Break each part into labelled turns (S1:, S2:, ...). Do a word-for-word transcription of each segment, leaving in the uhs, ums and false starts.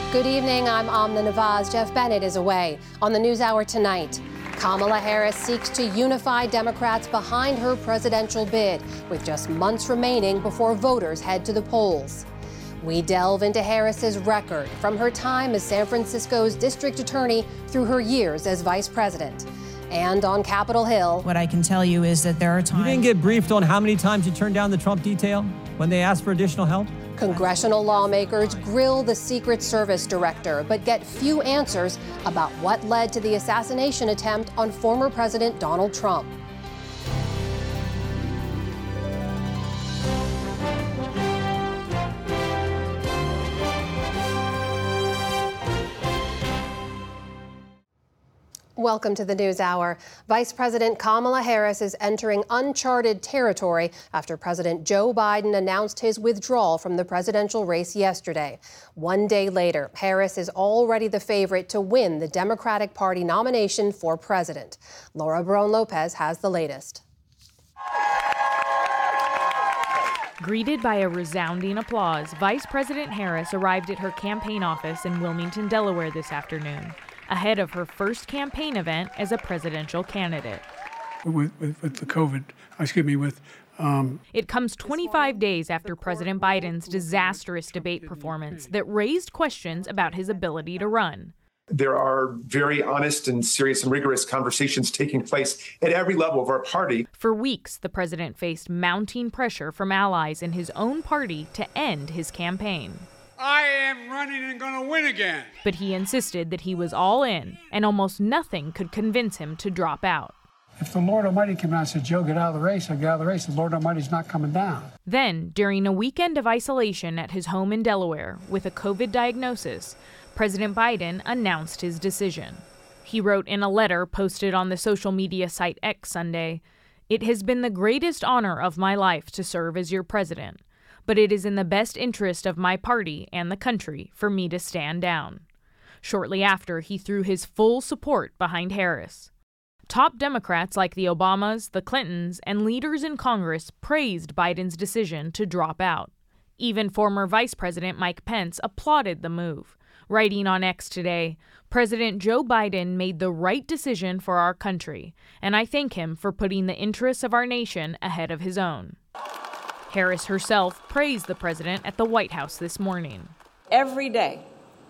S1: Good evening, I'm Amna Nawaz. Jeff Bennett is away. On the NewsHour tonight, Kamala Harris seeks to unify Democrats behind her presidential bid, with just months remaining before voters head to the polls. We delve into Harris's record from her time as San Francisco's district attorney through her years as vice president. And on Capitol Hill,
S2: what I can tell you is that there are times...
S3: You didn't get briefed on how many times you turned down the Trump detail when they asked for additional help?
S1: Congressional lawmakers grill the Secret Service director, but get few answers about what led to the assassination attempt on former President Donald Trump. Welcome to the NewsHour. Vice President Kamala Harris is entering uncharted territory after President Joe Biden announced his withdrawal from the presidential race yesterday. One day later, Harris is already the favorite to win the Democratic Party nomination for president. Laura Barone-Lopez has the latest.
S4: Greeted by a resounding applause, Vice President Harris arrived at her campaign office in Wilmington, Delaware this afternoon, ahead of her first campaign event as a presidential candidate.
S5: With, with, with the COVID, excuse me, with... Um,
S4: it comes twenty-five days after President Biden's disastrous debate performance that raised questions about his ability to run.
S6: There are very honest and serious and rigorous conversations taking place at every level of our party.
S4: For weeks, the president faced mounting pressure from allies in his own party to end his campaign.
S7: I am running and going to win again.
S4: But he insisted that he was all in, and almost nothing could convince him to drop out.
S5: If the Lord Almighty came out and said, Joe, get out of the race, I get out of the race, the Lord Almighty's not coming down.
S4: Then, during a weekend of isolation at his home in Delaware with a COVID diagnosis, President Biden announced his decision. He wrote in a letter posted on the social media site X Sunday, "It has been the greatest honor of my life to serve as your president. But it is in the best interest of my party and the country for me to stand down." Shortly after, he threw his full support behind Harris. Top Democrats like the Obamas, the Clintons, and leaders in Congress praised Biden's decision to drop out. Even former Vice President Mike Pence applauded the move, writing on X today, "President Joe Biden made the right decision for our country, and I thank him for putting the interests of our nation ahead of his own." Harris herself praised the president at the White House this morning.
S8: Every day,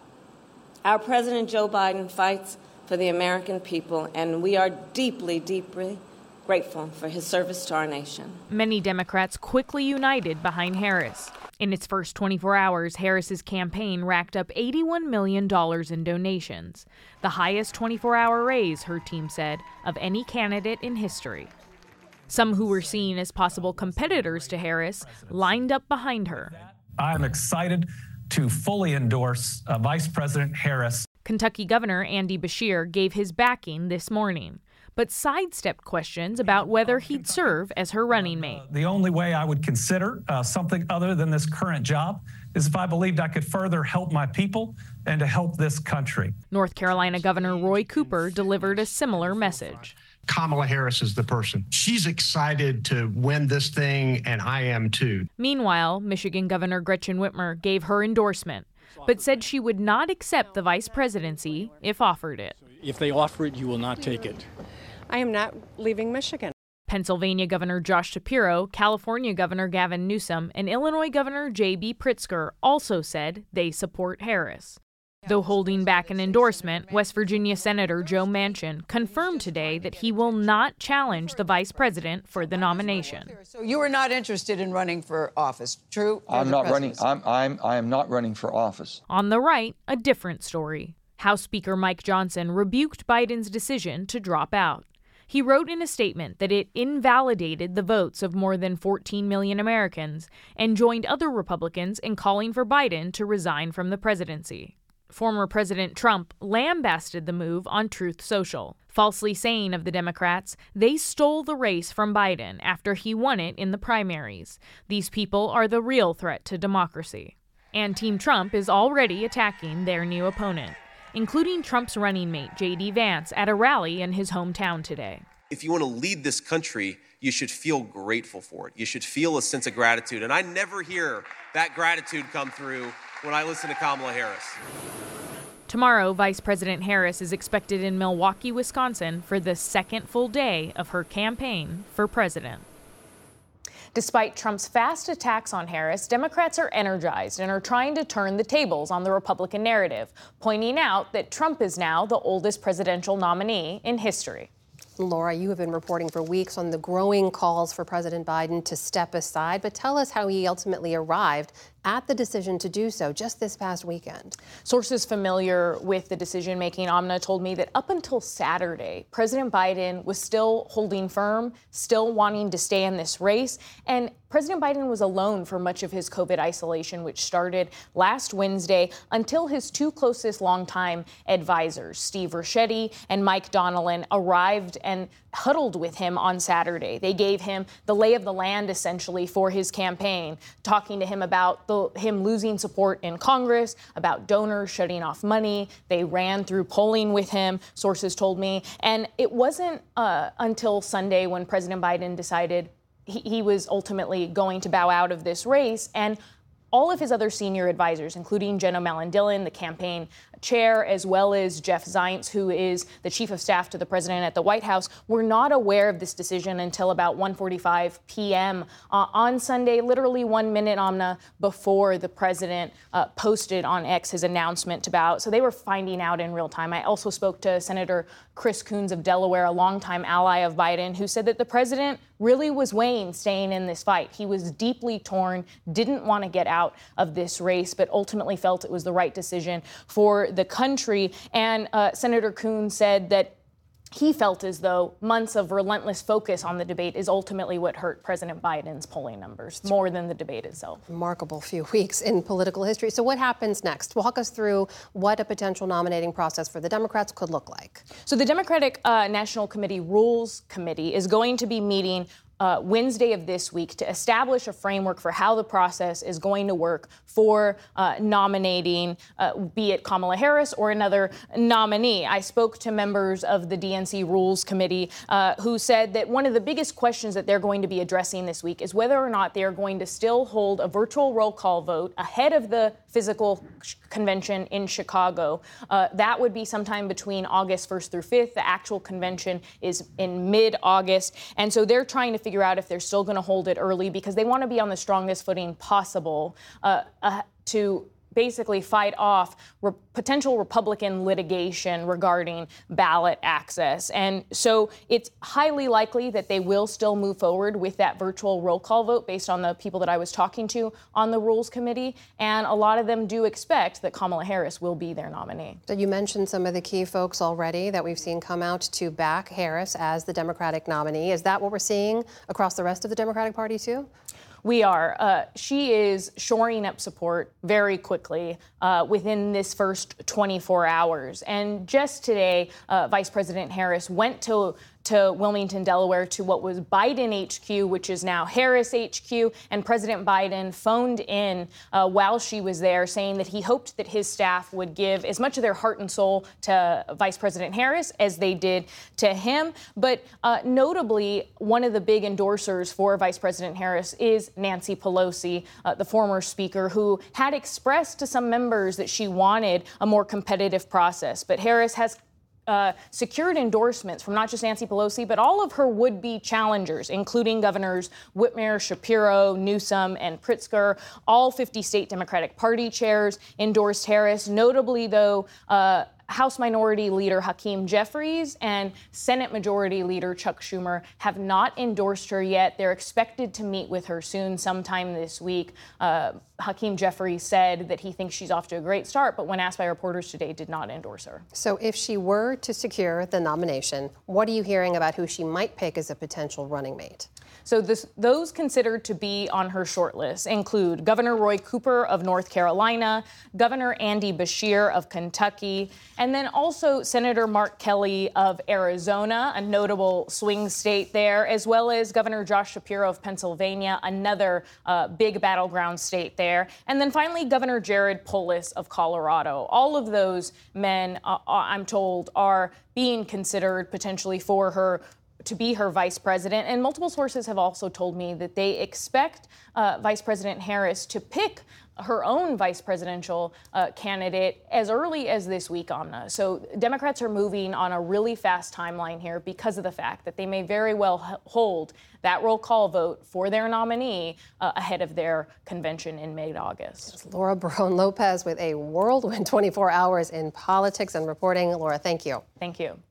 S8: our President Joe Biden fights for the American people, and we are deeply, deeply grateful for his service to our nation.
S4: Many Democrats quickly united behind Harris. In its first twenty-four hours, Harris's campaign racked up eighty-one million dollars in donations, the highest twenty-four hour raise, her team said, of any candidate in history. Some who were seen as possible competitors to Harris lined up behind her.
S9: I'm excited to fully endorse uh, Vice President Harris.
S4: Kentucky Governor Andy Beshear gave his backing this morning, but sidestepped questions about whether he'd serve as her running mate.
S9: The only way I would consider uh, something other than this current job is if I believed I could further help my people and to help this country.
S4: North Carolina Governor Roy Cooper delivered a similar message.
S10: Kamala Harris is the person. She's excited to win this thing, and I am too.
S4: Meanwhile, Michigan Governor Gretchen Whitmer gave her endorsement, but said she would not accept the vice presidency if offered it.
S11: If they offer it, you will not take it.
S12: I am not leaving Michigan.
S4: Pennsylvania Governor Josh Shapiro, California Governor Gavin Newsom, and Illinois Governor J B Pritzker also said they support Harris. Though holding back an endorsement, West Virginia Senator Joe Manchin confirmed today that he will not challenge the vice president for the nomination.
S13: So you are not interested in running for office, true?
S14: I'm not running. I'm, I'm, I am not running for office.
S4: On the right, a different story. House Speaker Mike Johnson rebuked Biden's decision to drop out. He wrote in a statement that it invalidated the votes of more than fourteen million Americans and joined other Republicans in calling for Biden to resign from the presidency. Former President Trump lambasted the move on Truth Social, falsely saying of the Democrats they stole the race from Biden after he won it in the primaries. These people are the real threat to democracy. And Team Trump is already attacking their new opponent, including Trump's running mate, J D Vance, at a rally in his hometown today.
S15: If you want to lead this country, you should feel grateful for it. You should feel a sense of gratitude. And I never hear that gratitude come through when I listen to Kamala Harris.
S4: Tomorrow, Vice President Harris is expected in Milwaukee, Wisconsin for the second full day of her campaign for president.
S16: Despite Trump's fast attacks on Harris, Democrats are energized and are trying to turn the tables on the Republican narrative, pointing out that Trump is now the oldest presidential nominee in history.
S1: Laura, you have been reporting for weeks on the growing calls for President Biden to step aside, but tell us how he ultimately arrived at the decision to do so just this past weekend.
S16: Sources familiar with the decision-making, Amna, told me that up until Saturday, President Biden was still holding firm, still wanting to stay in this race, and President Biden was alone for much of his COVID isolation, which started last Wednesday, until his two closest longtime advisors, Steve Ricchetti and Mike Donilon, arrived and huddled with him on Saturday. They gave him the lay of the land, essentially, for his campaign, talking to him about the, him losing support in Congress, about donors shutting off money. They ran through polling with him, sources told me. And it wasn't uh, until Sunday when President Biden decided he, he was ultimately going to bow out of this race. And all of his other senior advisors, including Jen O'Malley Dillon, the campaign chair, as well as Jeff Zients, who is the chief of staff to the president at the White House, were not aware of this decision until about one forty-five p.m. Uh, on Sunday, literally one minute, Amna, before the president uh, posted on X his announcement to bow out. So they were finding out in real time. I also spoke to Senator Chris Coons of Delaware, a longtime ally of Biden, who said that the president really was weighing staying in this fight. He was deeply torn, didn't want to get out of this race, but ultimately felt it was the right decision for the country. And uh, Senator Coons said that he felt as though months of relentless focus on the debate is ultimately what hurt President Biden's polling numbers more than the debate itself.
S1: Remarkable few weeks in political history. So what happens next? Walk us through what a potential nominating process for the Democrats could look like.
S16: So the Democratic uh, National Committee Rules Committee is going to be meeting Uh, Wednesday of this week to establish a framework for how the process is going to work for uh, nominating, uh, be it Kamala Harris or another nominee. I spoke to members of the D N C Rules Committee uh, who said that one of the biggest questions that they're going to be addressing this week is whether or not they are going to still hold a virtual roll call vote ahead of the physical convention in Chicago. Uh, that would be sometime between August first through fifth. The actual convention is in mid-August. And so they're trying to figure out if they're still going to hold it early because they want to be on the strongest footing possible uh, uh, to basically fight off re- potential Republican litigation regarding ballot access. And so it's highly likely that they will still move forward with that virtual roll call vote based on the people that I was talking to on the Rules Committee. And a lot of them do expect that Kamala Harris will be their nominee.
S1: So you mentioned some of the key folks already that we've seen come out to back Harris as the Democratic nominee. Is that what we're seeing across the rest of the Democratic Party, too?
S16: We are. Uh, she is shoring up support very quickly uh, within this first twenty-four hours. And just today, uh, Vice President Harris went to to Wilmington, Delaware, to what was Biden H Q, which is now Harris H Q. And President Biden phoned in uh, while she was there, saying that he hoped that his staff would give as much of their heart and soul to Vice President Harris as they did to him. But uh, notably, one of the big endorsers for Vice President Harris is Nancy Pelosi, uh, the former speaker, who had expressed to some members that she wanted a more competitive process. But Harris has Uh, secured endorsements from not just Nancy Pelosi, but all of her would-be challengers, including Governors Whitmer, Shapiro, Newsom, and Pritzker. All fifty state Democratic Party chairs endorsed Harris. Notably, though, uh, House Minority Leader Hakeem Jeffries and Senate Majority Leader Chuck Schumer have not endorsed her yet. They're expected to meet with her soon, sometime this week. Uh, Hakeem Jeffries said that he thinks she's off to a great start, but when asked by reporters today, did not endorse her.
S1: So if she were to secure the nomination, what are you hearing about who she might pick as a potential running mate?
S16: So this, those considered to be on her short list include Governor Roy Cooper of North Carolina, Governor Andy Beshear of Kentucky, and then also Senator Mark Kelly of Arizona, a notable swing state there, as well as Governor Josh Shapiro of Pennsylvania, another uh, big battleground state there. And then finally, Governor Jared Polis of Colorado. All of those men, uh, I'm told, are being considered potentially for her to be her vice president. And multiple sources have also told me that they expect uh, Vice President Harris to pick her own vice presidential uh, candidate as early as this week, Amna. So Democrats are moving on a really fast timeline here because of the fact that they may very well h- hold that roll call vote for their nominee uh, ahead of their convention in mid-August.
S1: Laura Barone Lopez with a whirlwind twenty-four hours in politics and reporting. Laura, thank you.
S16: Thank you.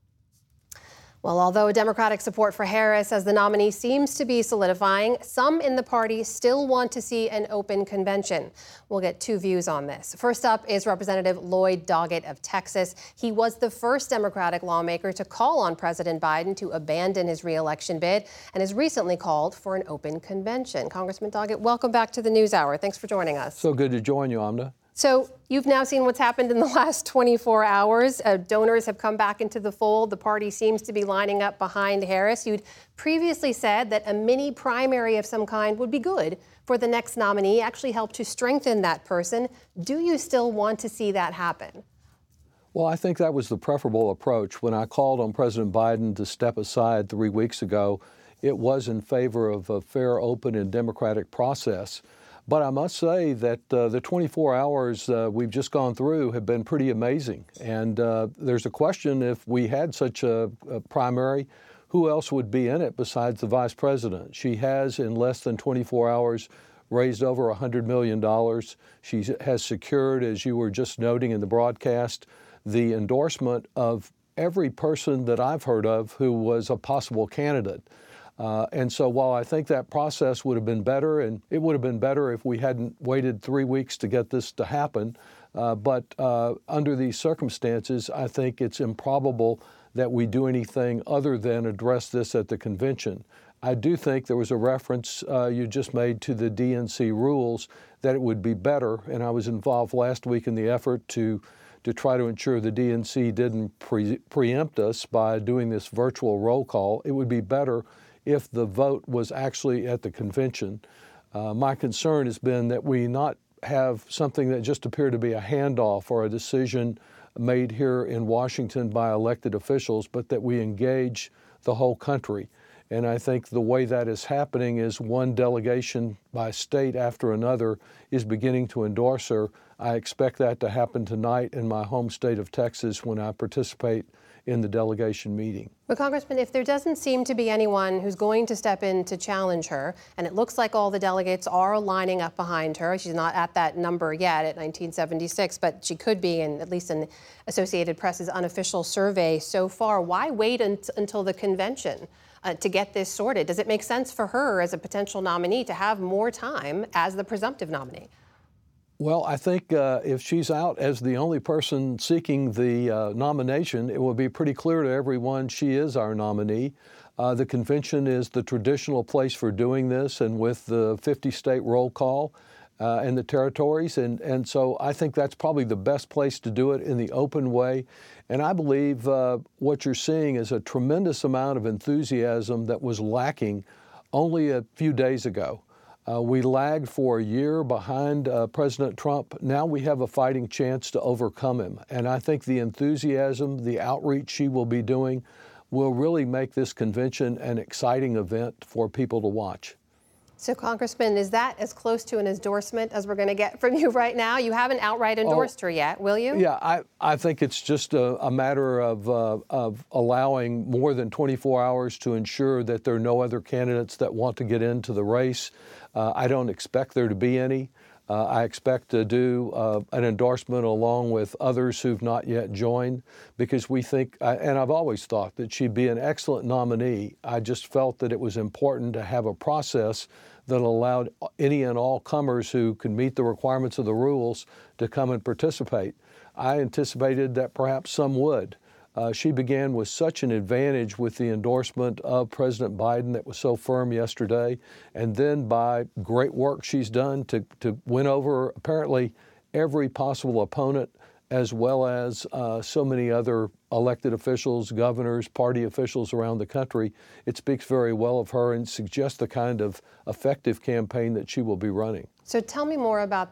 S1: Well, although Democratic support for Harris as the nominee seems to be solidifying, some in the party still want to see an open convention. We'll get two views on this. First up is Representative Lloyd Doggett of Texas. He was the first Democratic lawmaker to call on President Biden to abandon his reelection bid and has recently called for an open convention. Congressman Doggett, welcome back to the NewsHour. Thanks for joining us.
S17: So good to join you, Amna.
S1: So you've now seen what's happened in the last twenty-four hours. Uh, donors have come back into the fold. The party seems to be lining up behind Harris. You'd previously said that a mini primary of some kind would be good for the next nominee, actually help to strengthen that person. Do you still want to see that happen?
S17: Well, I think that was the preferable approach. When I called on President Biden to step aside three weeks ago, it was in favor of a fair, open, and democratic process. But I must say that uh, the twenty-four hours uh, we've just gone through have been pretty amazing. And uh, there's a question, if we had such a, a primary, who else would be in it besides the vice president? She has, in less than twenty-four hours, raised over one hundred million dollars. She has secured, as you were just noting in the broadcast, the endorsement of every person that I've heard of who was a possible candidate. Uh, and so while I think that process would have been better, and it would have been better if we hadn't waited three weeks to get this to happen, uh, but uh, under these circumstances, I think it's improbable that we do anything other than address this at the convention. I do think there was a reference uh, you just made to the D N C rules, that it would be better, and I was involved last week in the effort to to try to ensure the D N C didn't pre- preempt us by doing this virtual roll call. It would be better if the vote was actually at the convention. Uh, my concern has been that we not have something that just appeared to be a handoff or a decision made here in Washington by elected officials, but that we engage the whole country. And I think the way that is happening is one delegation by state after another is beginning to endorse her. I expect that to happen tonight in my home state of Texas when I participate in the delegation meeting.
S1: But Congressman, if there doesn't seem to be anyone who's going to step in to challenge her, and it looks like all the delegates are lining up behind her, she's not at that number yet at nineteen seventy-six, but she could be, in at least in Associated Press's unofficial survey so far. Why wait un- until the convention uh, to get this sorted? Does it make sense for her as a potential nominee to have more time as the presumptive nominee?
S17: Well, I think uh, if she's out as the only person seeking the uh, nomination, it will be pretty clear to everyone she is our nominee. Uh, the convention is the traditional place for doing this, and with the fifty state roll call uh, and the territories. And, and so I think that's probably the best place to do it in the open way. And I believe uh, what you're seeing is a tremendous amount of enthusiasm that was lacking only a few days ago. Uh, we lagged for a year behind uh, President Trump. Now we have a fighting chance to overcome him. And I think the enthusiasm, the outreach she will be doing will really make this convention an exciting event for people to watch.
S1: So, Congressman, is that as close to an endorsement as we're going to get from you right now? You haven't outright endorsed oh, her yet, will you?
S17: Yeah, I, I think it's just a, a matter of, uh, of allowing more than twenty-four hours to ensure that there are no other candidates that want to get into the race. Uh, I don't expect there to be any. Uh, I expect to do uh, an endorsement along with others who've not yet joined, because we think, uh, and I've always thought that she'd be an excellent nominee. I just felt that it was important to have a process that allowed any and all comers who can meet the requirements of the rules to come and participate. I anticipated that perhaps some would. Uh, she began with such an advantage with the endorsement of President Biden that was so firm yesterday, and then by great work she's done to, to win over apparently every possible opponent, as well as uh, so many other elected officials, governors, party officials around the country. It speaks very well of her and suggests the kind of effective campaign that she will be running.
S1: So tell me more about that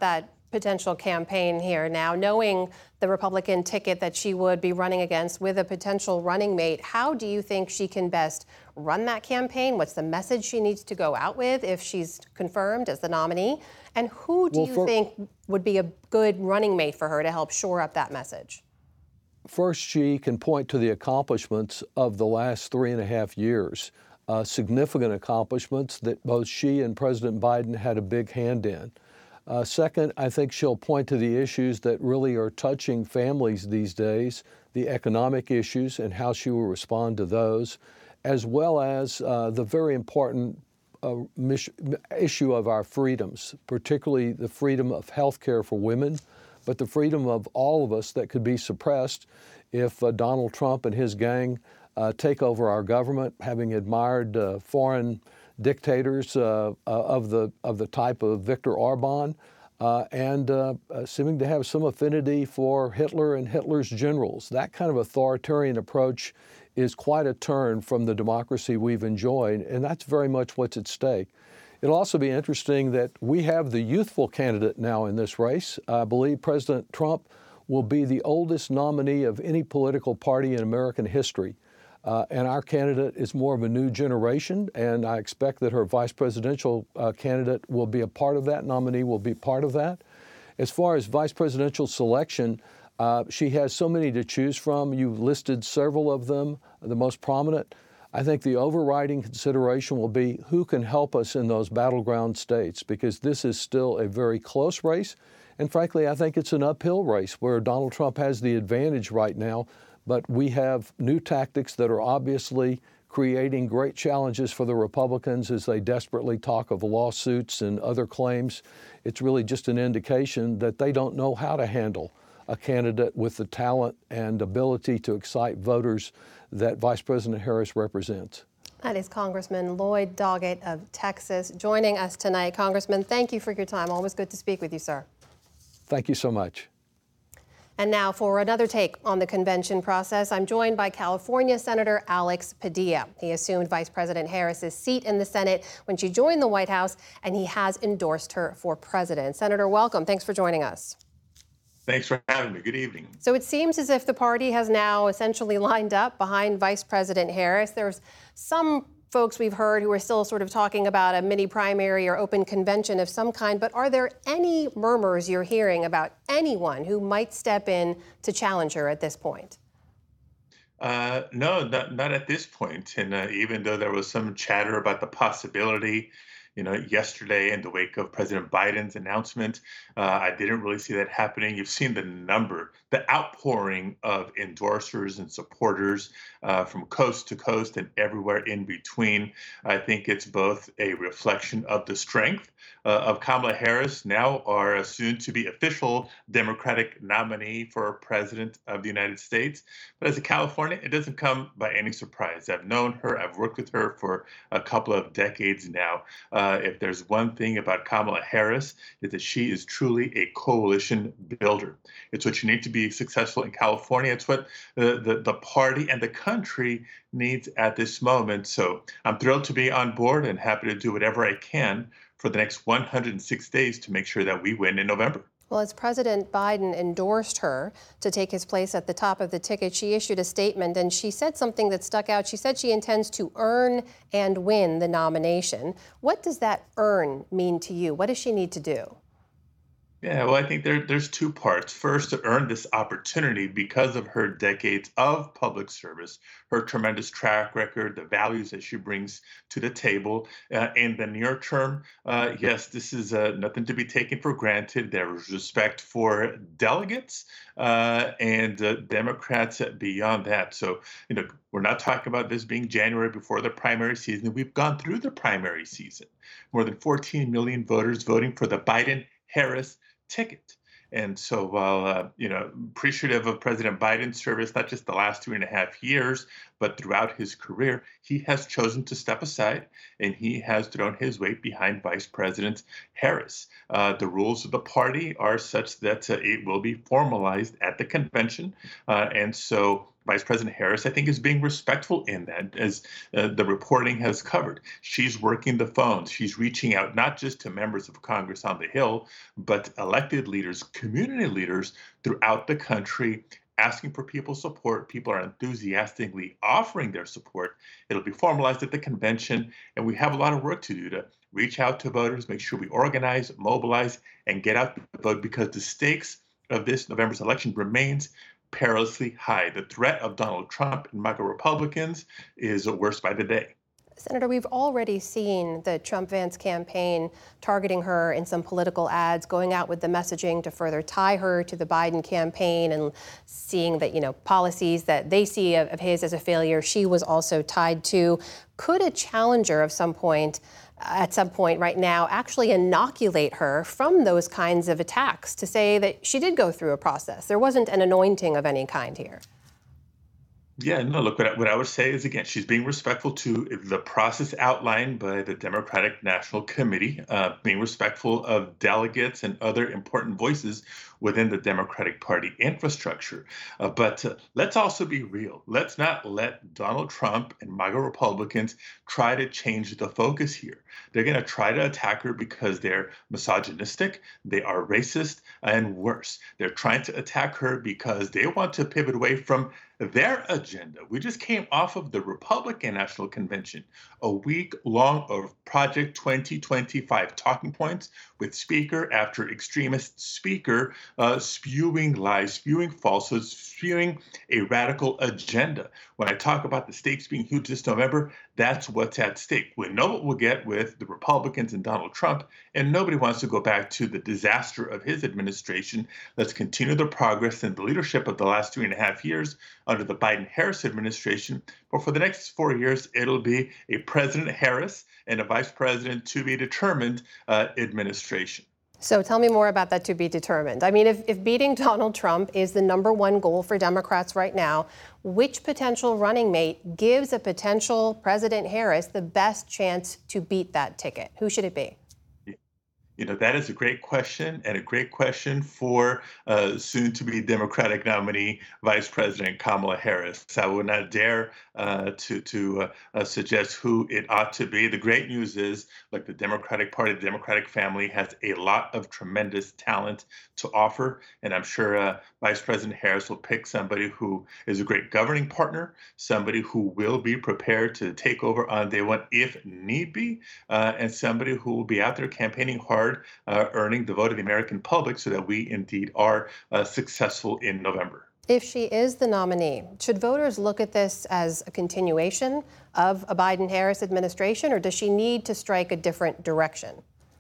S1: potential campaign here now, knowing the Republican ticket that she would be running against with a potential running mate. How do you think she can best run that campaign? What's the message she needs to go out with if she's confirmed as the nominee? And who do
S17: well,
S1: you
S17: for,
S1: think would be a good running mate for her to help shore up that message?
S17: First, she can point to the accomplishments of the last three and a half years, uh, significant accomplishments that both she and President Biden had a big hand in. Uh, second, I think she'll point to the issues that really are touching families these days, the economic issues and how she will respond to those, as well as uh, the very important uh, mis- issue of our freedoms, particularly the freedom of health care for women, but the freedom of all of us that could be suppressed if uh, Donald Trump and his gang uh, take over our government, having admired uh, foreign dictators uh, uh, of the of the type of Viktor Orban, uh, and uh, uh, seeming to have some affinity for Hitler and Hitler's generals. That kind of authoritarian approach is quite a turn from the democracy we've enjoyed, and that's very much what's at stake. It'll also be interesting that we have the youthful candidate now in this race. I believe President Trump will be the oldest nominee of any political party in American history. Uh, and our candidate is more of a new generation, and I expect that her vice presidential uh, candidate will be a part of that, nominee will be part of that. As far as vice presidential selection, uh, she has so many to choose from. You've listed several of them, the most prominent. I think the overriding consideration will be who can help us in those battleground states, because this is still a very close race. And frankly, I think it's an uphill race where Donald Trump has the advantage right now. But we have new tactics that are obviously creating great challenges for the Republicans as they desperately talk of lawsuits and other claims. It's really just an indication that they don't know how to handle a candidate with the talent and ability to excite voters that Vice President Harris represents.
S1: That is Congressman Lloyd Doggett of Texas joining us tonight. Congressman, thank you for your time. Always good to speak with you, sir.
S17: Thank you so much.
S1: And now for another take on the convention process, I'm joined by California Senator Alex Padilla. He assumed Vice President Harris's seat in the Senate when she joined the White House, and he has endorsed her for president. Senator, welcome. Thanks for joining us.
S18: Thanks for having me. Good evening.
S1: So it seems as if the party has now essentially lined up behind Vice President Harris. There's some folks we've heard who are still sort of talking about a mini primary or open convention of some kind, but are there any murmurs you're hearing about anyone who might step in to challenge her at this point?
S18: Uh, no, not, not at this point. And uh, even though there was some chatter about the possibility, you know, yesterday in the wake of President Biden's announcement, uh, I didn't really see that happening. You've seen the number, the outpouring of endorsers and supporters uh, from coast to coast and everywhere in between. I think it's both a reflection of the strength uh, of Kamala Harris, now our soon-to-be official Democratic nominee for President of the United States. But as a Californian, it doesn't come by any surprise. I've known her, I've worked with her for a couple of decades now. Uh, if there's one thing about Kamala Harris, is that she is truly a coalition builder. It's what you need to be successful in California. It's what the, the, the party and the country needs at this moment. So I'm thrilled to be on board and happy to do whatever I can for the next one hundred six days to make sure that we win in November.
S1: Well, as President Biden endorsed her to take his place at the top of the ticket, she issued a statement and she said something that stuck out. She said she intends to earn and win the nomination. What does that earn mean to you? What does she need to do?
S18: Yeah, well, I think there, there's two parts. First, to earn this opportunity because of her decades of public service, her tremendous track record, the values that she brings to the table. Uh, in the near term, uh, yes, this is uh, nothing to be taken for granted. There is respect for delegates uh, and uh, Democrats beyond that. So, you know, we're not talking about this being January before the primary season. We've gone through the primary season. More than fourteen million voters voting for the Biden-Harris ticket. And so while, uh, you know, appreciative of President Biden's service, not just the last two and a half years, but throughout his career, he has chosen to step aside, and he has thrown his weight behind Vice President Harris. Uh, the rules of the party are such that uh, it will be formalized at the convention, uh, and so Vice President Harris, I think, is being respectful in that, as uh, the reporting has covered. She's working the phones. She's reaching out not just to members of Congress on the Hill, but elected leaders, community leaders throughout the country, asking for people's support. People are enthusiastically offering their support. It'll be formalized at the convention, and we have a lot of work to do to reach out to voters, make sure we organize, mobilize, and get out the vote, because the stakes of this November's election remains perilously high. The threat of Donald Trump and MAGA Republicans is worse by the day.
S1: Senator, we've already seen the Trump-Vance campaign targeting her in some political ads, going out with the messaging to further tie her to the Biden campaign, and seeing that, you know, policies that they see of, of his as a failure, she was also tied to. Could a challenger of some point at some point right now actually inoculate her from those kinds of attacks, to say that she did go through a process? There wasn't an anointing of any kind here.
S18: Yeah, no, look, what I, what I would say is, again, she's being respectful to the process outlined by the Democratic National Committee, uh, being respectful of delegates and other important voices within the Democratic Party infrastructure. Uh, but uh, let's also be real. Let's not let Donald Trump and MAGA Republicans try to change the focus here. They're going to try to attack her because they're misogynistic, they are racist, and worse. They're trying to attack her because they want to pivot away from their agenda. We just came off of the Republican National Convention, a week long of Project twenty twenty-five talking points with speaker after extremist speaker uh, spewing lies, spewing falsehoods, spewing a radical agenda. When I talk about the stakes being huge this November, that's what's at stake. We know what we'll get with the Republicans and Donald Trump, and nobody wants to go back to the disaster of his administration. Let's continue the progress and the leadership of the last three and a half years under the Biden-Harris administration. But for the next four years, it'll be a President Harris and a Vice President to be determined uh, administration.
S1: So tell me more about that to be determined. I mean, if, if beating Donald Trump is the number one goal for Democrats right now, which potential running mate gives a potential President Harris the best chance to beat that ticket? Who should it be?
S18: You know, that is a great question, and a great question for uh, soon-to-be Democratic nominee Vice President Kamala Harris. I would not dare uh, to to uh, uh, suggest who it ought to be. The great news is, like, the Democratic Party, the Democratic family has a lot of tremendous talent to offer, and I'm sure uh, Vice President Harris will pick somebody who is a great governing partner, somebody who will be prepared to take over on day one if need be, uh, and somebody who will be out there campaigning hard, Uh, earning the vote of the American public so that we indeed are uh, successful in November.
S1: If she is the nominee, should voters look at this as a continuation of a Biden-Harris administration, or does she need to strike a different direction?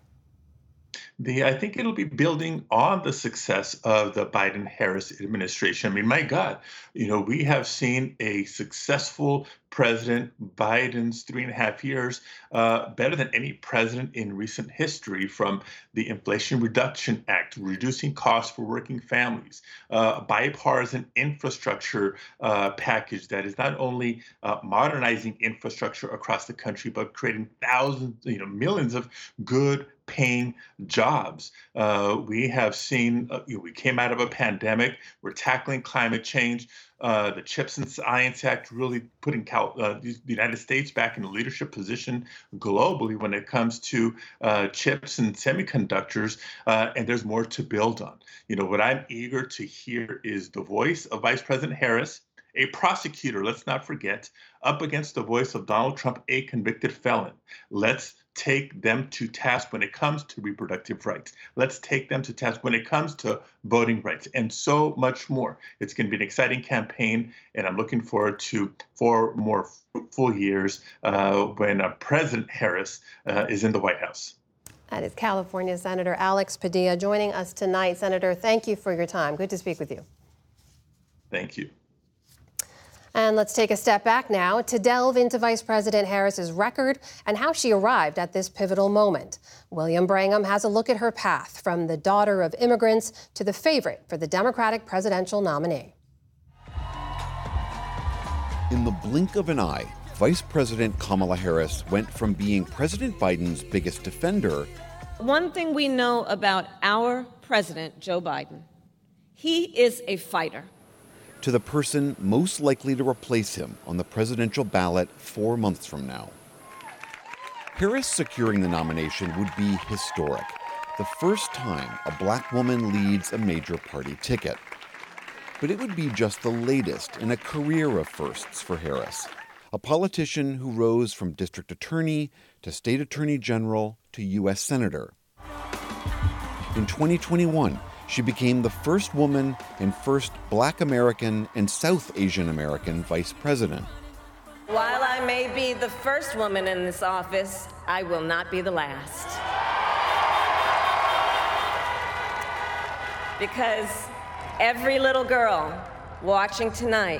S18: The, I think it'll be building on the success of the Biden-Harris administration. I mean, my God, you know, we have seen a successful President Biden's three and a half years, uh, better than any president in recent history, from the Inflation Reduction Act, reducing costs for working families, uh, a bipartisan infrastructure uh, package that is not only uh, modernizing infrastructure across the country, but creating thousands, you know, millions of good paying jobs. Uh, we have seen, uh, you know, we came out of a pandemic, we're tackling climate change, uh, the CHIPS and Science Act really putting Cal- uh, the United States back in a leadership position globally when it comes to uh, chips and semiconductors, uh, and there's more to build on. You know, what I'm eager to hear is the voice of Vice President Harris, a prosecutor, let's not forget, up against the voice of Donald Trump, a convicted felon. Let's take them to task when it comes to reproductive rights. Let's take them to task when it comes to voting rights, and so much more. It's going to be an exciting campaign, and I'm looking forward to four more fruitful years uh, when uh, President Harris uh, is in the White House.
S1: That is California Senator Alex Padilla joining us tonight. Senator, thank you for your time. Good to speak with you.
S18: Thank you.
S1: And let's take a step back now to delve into Vice President Harris's record and how she arrived at this pivotal moment. William Brangham has a look at her path from the daughter of immigrants to the favorite for the Democratic presidential nominee.
S19: In the blink of an eye, Vice President Kamala Harris went from being President Biden's biggest defender.
S8: One thing we know about our president, Joe Biden, he is a fighter.
S19: To the person most likely to replace him on the presidential ballot four months from now. Harris securing the nomination would be historic. The first time a black woman leads a major party ticket. But it would be just the latest in a career of firsts for Harris, a politician who rose from district attorney to state attorney general to U S senator. In twenty twenty-one, she became the first woman and first black American and South Asian American vice president.
S8: While I may be the first woman in this office, I will not be the last. Because every little girl watching tonight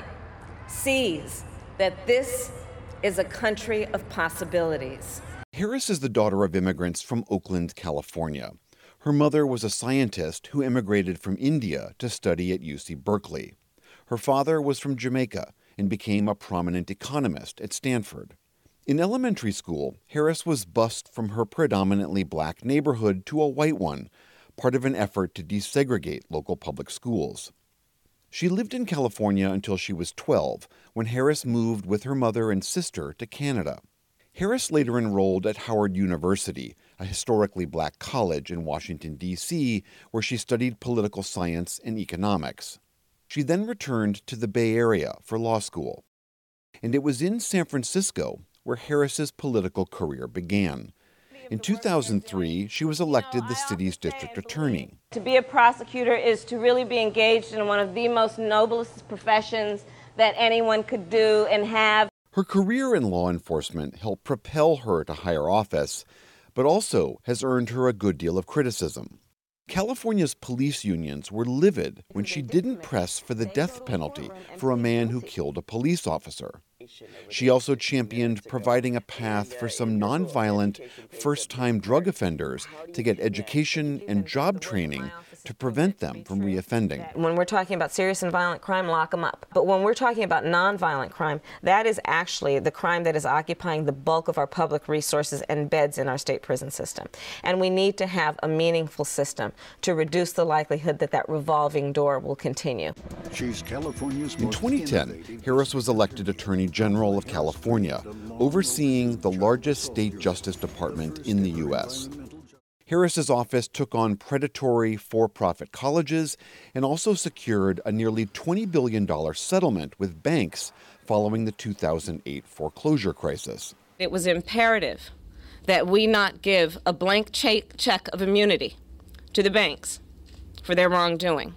S8: sees that this is a country of possibilities.
S19: Harris is the daughter of immigrants from Oakland, California. Her mother was a scientist who immigrated from India to study at U C Berkeley. Her father was from Jamaica and became a prominent economist at Stanford. In elementary school, Harris was bused from her predominantly black neighborhood to a white one, part of an effort to desegregate local public schools. She lived in California until she was twelve, when Harris moved with her mother and sister to Canada. Harris later enrolled at Howard University, a historically black college in Washington, D C, where she studied political science and economics. She then returned to the Bay Area for law school. And it was in San Francisco where Harris's political career began. In two thousand three, she was elected the city's district attorney.
S8: To be a prosecutor is to really be engaged in one of the most noblest professions that anyone could do and have.
S19: Her career in law enforcement helped propel her to higher office, but also has earned her a good deal of criticism. California's police unions were livid when she didn't press for the death penalty for a man who killed a police officer. She also championed providing a path for some nonviolent, first-time drug offenders to get education and job training to prevent them from reoffending.
S8: When we're talking about serious and violent crime, lock them up. But when we're talking about nonviolent crime, that is actually the crime that is occupying the bulk of our public resources and beds in our state prison system. And we need to have a meaningful system to reduce the likelihood that that revolving door will continue.
S19: She's California's in twenty ten, Harris was elected Attorney General of California, overseeing the largest state justice department in the U S Harris's office took on predatory for-profit colleges and also secured a nearly twenty billion dollars settlement with banks following the two thousand eight foreclosure crisis.
S8: It was imperative that we not give a blank check of immunity to the banks for their wrongdoing.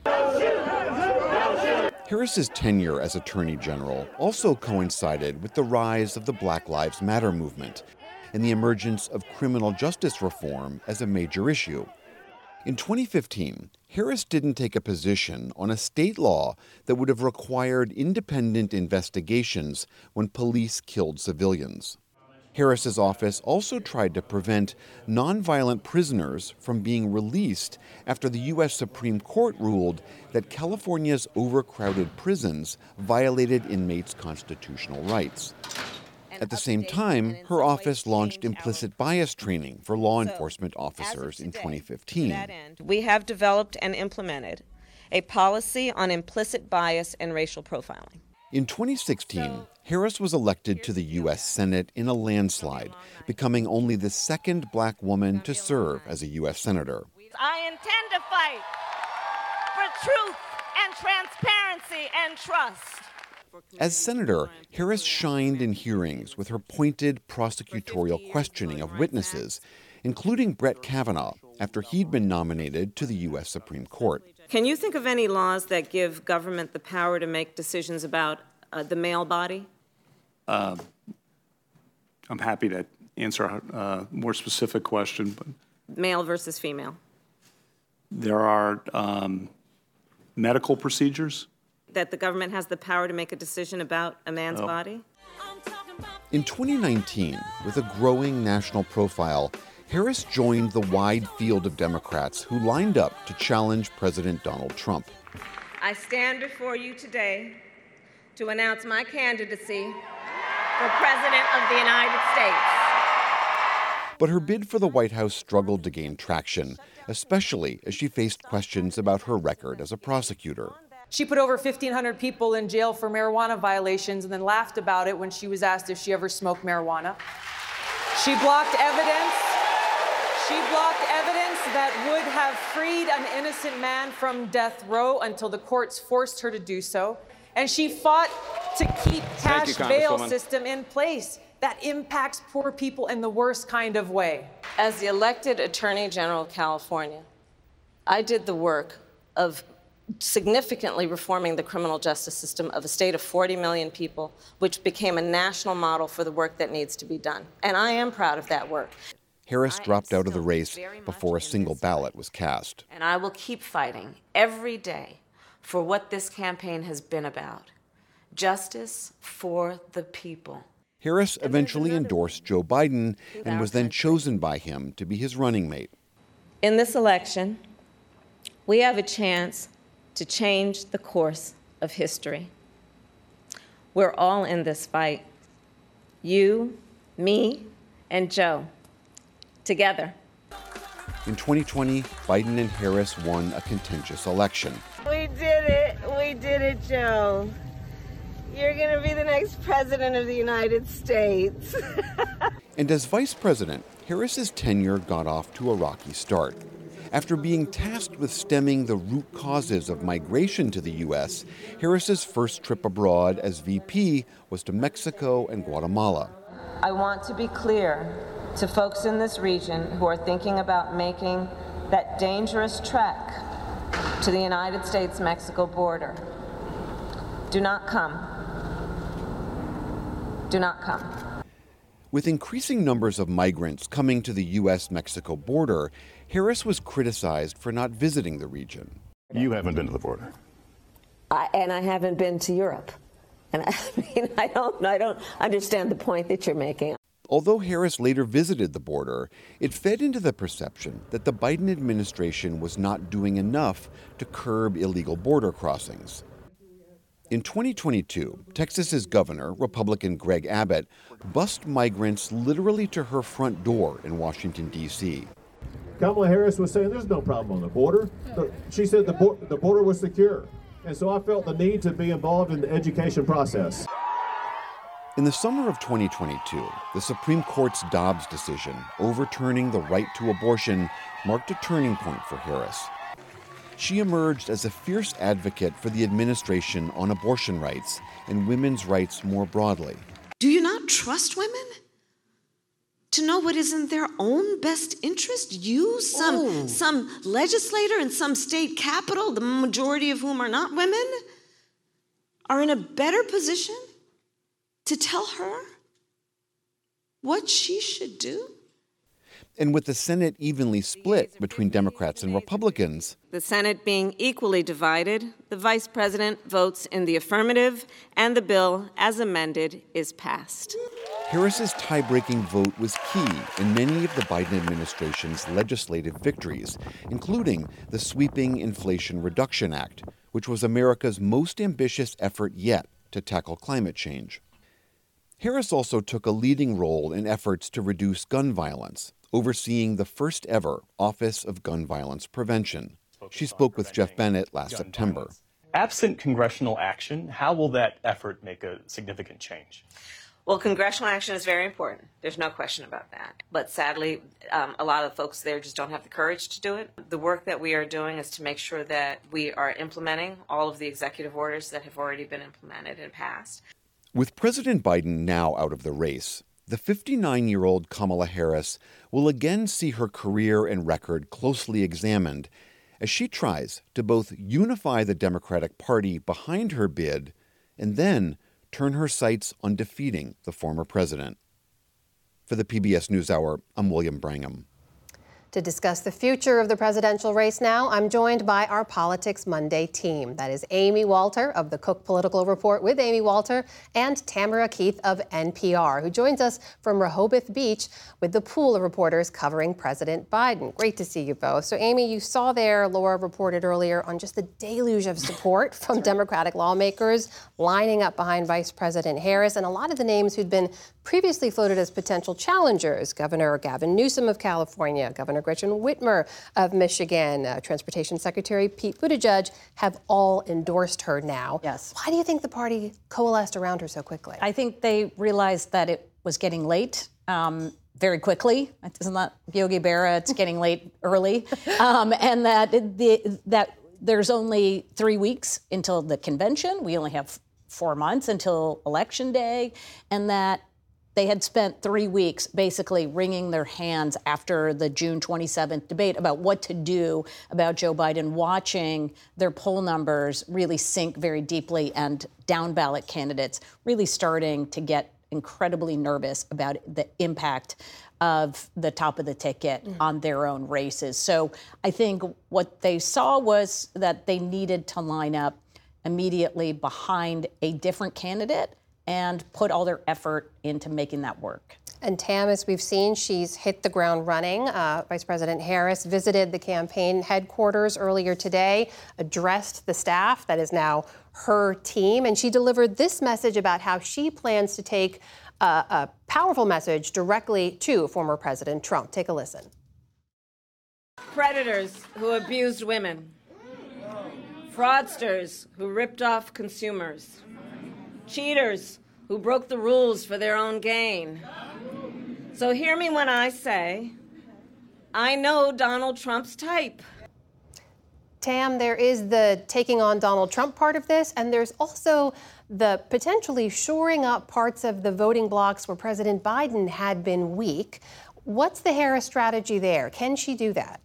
S19: Harris's tenure as Attorney General also coincided with the rise of the Black Lives Matter movement and the emergence of criminal justice reform as a major issue. In twenty fifteen, Harris didn't take a position on a state law that would have required independent investigations when police killed civilians. Harris's office also tried to prevent nonviolent prisoners from being released after the U S Supreme Court ruled that California's overcrowded prisons violated inmates' constitutional rights. At the same time, her office launched implicit bias training for law enforcement officers in twenty fifteen.
S8: We have developed and implemented a policy on implicit bias and racial profiling.
S19: In twenty sixteen, Harris was elected to the U S Senate in a landslide, becoming only the second black woman to serve as a U S senator.
S8: I intend to fight for truth and transparency and trust.
S19: As senator, Harris shined in hearings with her pointed prosecutorial questioning of witnesses, including Brett Kavanaugh, after he'd been nominated to the U S Supreme Court.
S8: Can you think of any laws that give government the power to make decisions about uh, the male body?
S20: Uh, I'm happy to answer a uh, more specific question. But
S8: male versus female.
S20: There are um, medical procedures.
S8: That the government has the power to make a decision about a man's
S20: oh.
S8: body?
S19: In twenty nineteen, with a growing national profile, Harris joined the wide field of Democrats who lined up to challenge President Donald Trump.
S8: I stand before you today to announce my candidacy for President of the United States.
S19: But her bid for the White House struggled to gain traction, especially as she faced questions about her record as a prosecutor.
S21: She put over fifteen hundred people in jail for marijuana violations and then laughed about it when she was asked if she ever smoked marijuana. She blocked evidence. She blocked evidence that would have freed an innocent man from death row until the courts forced her to do so. And she fought to keep cash bail system in place that impacts poor people in the worst kind of way.
S8: As the elected Attorney General of California, I did the work of significantly reforming the criminal justice system of a state of forty million people, which became a national model for the work that needs to be done. And I am proud of that work.
S19: Harris dropped out of the race before a single ballot was cast.
S8: And I will keep fighting every day for what this campaign has been about: justice for the people.
S19: Harris eventually endorsed Joe Biden and was then chosen by him to be his running mate.
S8: In this election, we have a chance to change the course of history. We're all in this fight. You, me, and Joe, together.
S19: In twenty twenty, Biden and Harris won a contentious election.
S8: We did it. We did it, Joe. You're going to be the next president of the United States.
S19: And as vice president, Harris's tenure got off to a rocky start. After being tasked with stemming the root causes of migration to the U S, Harris's first trip abroad as V P was to Mexico and Guatemala.
S8: I want to be clear to folks in this region who are thinking about making that dangerous trek to the United States-Mexico border. Do not come. Do not come.
S19: With increasing numbers of migrants coming to the U S Mexico border, Harris was criticized for not visiting the region.
S22: You haven't been to the border.
S8: I, and I haven't been to Europe. And I mean, I don't, I don't understand the point that you're making.
S19: Although Harris later visited the border, it fed into the perception that the Biden administration was not doing enough to curb illegal border crossings. In twenty twenty-two, Texas's governor, Republican Greg Abbott, bussed migrants literally to her front door in Washington, D C
S23: Kamala Harris was saying there's no problem on the border. She said the, bo- the border was secure. And so I felt the need to be involved in the education process.
S19: In the summer of twenty twenty-two, the Supreme Court's Dobbs decision overturning the right to abortion marked a turning point for Harris. She emerged as a fierce advocate for the administration on abortion rights and women's rights more broadly.
S24: Do you not trust women to know what is in their own best interest? You, some, oh. some legislator in some state capital, the majority of whom are not women, are in a better position to tell her what she should do?
S19: And with the Senate evenly split between Democrats and Republicans,
S8: the Senate being equally divided, the Vice President votes in the affirmative, and the bill, as amended, is passed.
S19: Harris's tie-breaking vote was key in many of the Biden administration's legislative victories, including the sweeping Inflation Reduction Act, which was America's most ambitious effort yet to tackle climate change. Harris also took a leading role in efforts to reduce gun violence, overseeing the first ever Office of Gun Violence Prevention. She spoke with Jeff Bennett last September.
S25: Absent congressional action, how will that effort make a significant change?
S8: Well, congressional action is very important. There's no question about that. But sadly, um, a lot of folks there just don't have the courage to do it. The work that we are doing is to make sure that we are implementing all of the executive orders that have already been implemented and passed.
S19: With President Biden now out of the race, the fifty-nine-year-old Kamala Harris will again see her career and record closely examined as she tries to both unify the Democratic Party behind her bid and then turn her sights on defeating the former president. For the P B S NewsHour, I'm William Brangham.
S1: To discuss the future of the presidential race now, I'm joined by our Politics Monday team. That is Amy Walter of the Cook Political Report with Amy Walter and Tamara Keith of N P R, who joins us from Rehoboth Beach with the pool of reporters covering President Biden. Great to see you both. So, Amy, you saw there, Laura reported earlier on just the deluge of support from right. Democratic lawmakers lining up behind Vice President Harris, and a lot of the names who'd been previously floated as potential challengers. Governor Gavin Newsom of California, Governor Gretchen Whitmer of Michigan, uh, Transportation Secretary Pete Buttigieg have all endorsed her now.
S2: Yes.
S1: Why do you think the party coalesced around her so quickly?
S2: I think they realized that it was getting late um, very quickly. Isn't that Yogi Berra? It's getting late early. Um, and that the, that there's only three weeks until the convention. We only have four months until Election Day. And that they had spent three weeks basically wringing their hands after the June twenty-seventh debate about what to do about Joe Biden, watching their poll numbers really sink very deeply and down ballot candidates really starting to get incredibly nervous about the impact of the top of the ticket mm. on their own races. So I think what they saw was that they needed to line up immediately behind a different candidate and put all their effort into making that work.
S1: And Tam, as we've seen, she's hit the ground running. Uh, Vice President Harris visited the campaign headquarters earlier today, addressed the staff that is now her team, and she delivered this message about how she plans to take a, a powerful message directly to former President Trump. Take a listen.
S3: Predators who abused women, fraudsters who ripped off consumers, cheaters who broke the rules for their own gain. So hear me when I say, I know Donald Trump's type.
S1: Tam, there is the taking on Donald Trump part of this, and there's also the potentially shoring up parts of the voting blocks where President Biden had been weak. What's the Harris strategy there? Can she do that?